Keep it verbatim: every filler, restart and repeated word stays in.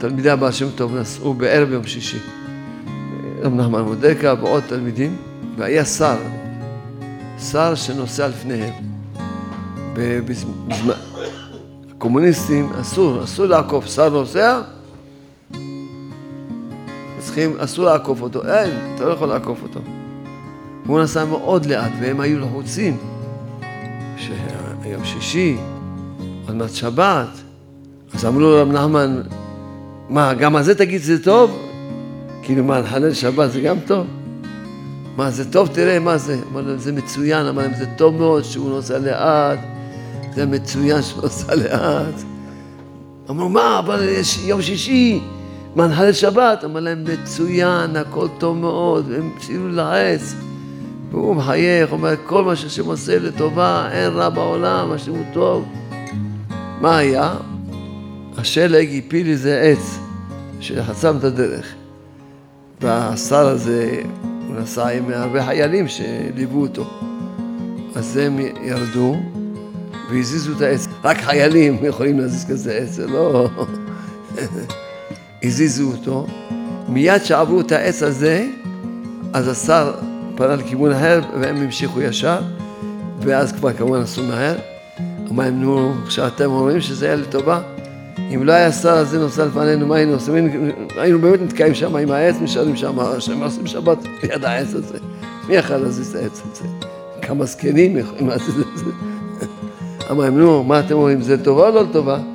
תלמידי הבעל שם טוב נסעו בערב יום שישי. רב נחמן מודקה ועוד תלמידים, והיה שר, שר שנוסע לפניהם. בזמן, הקומוניסטים אסור, אסור לעקוף, שר נוסע, צריכים, אסור לעקוף אותו, אין, אתה לא יכול לעקוף אותו. הוא נסע מאוד לאט, והם היו לחוצים, שהיום שישי, עוד מעט שבת, אז אמרו לו רב נחמן, מה, גם על זה תגיד זה טוב? כאילו מה, לחלל שבת זה גם טוב? מה, זה טוב, תראה מה זה. אמר להם, זה מצוין, אמר להם, זה טוב מאוד שהוא נוסע לאט, זה מצוין שהוא נוסע לאט. אמרו, מה, אבל יש יום שישי, מה, לחלל שבת? אמר להם, מצוין, הכל טוב מאוד, והם הפסילו לעץ. והוא מחייך, אומר, כל מה שהשם עושה לטובה, אין רע בעולם, השם הוא טוב. מה היה? השלג הפיל איזה עץ שחסם את הדרך. והשר הזה, הוא נסע עם הרבה חיילים שליוו אותו. אז הם ירדו והזיזו את העץ. רק חיילים יכולים להזיז כזה עץ, זה לא... הזיזו אותו. מיד שעברו את העץ הזה, אז השר פנה לכיוון אחר והם המשיכו ישר, ואז כבר כמובן עשו מהר. אמרנו, נו, כשאתם אומרים שזה היה לטובה, אם לא היה השר הזה נוסע לפנינו, מה היינו עושים? היינו באמת נתקעים שם עם העץ, נשארים שם, שהם עושים שבת ליד העץ הזה. מי יכול להזיז את העץ הזה? כמה זקנים יכולים להזיז את זה? אמרנו, נו, מה אתם אומרים, זה טובה או לא טובה?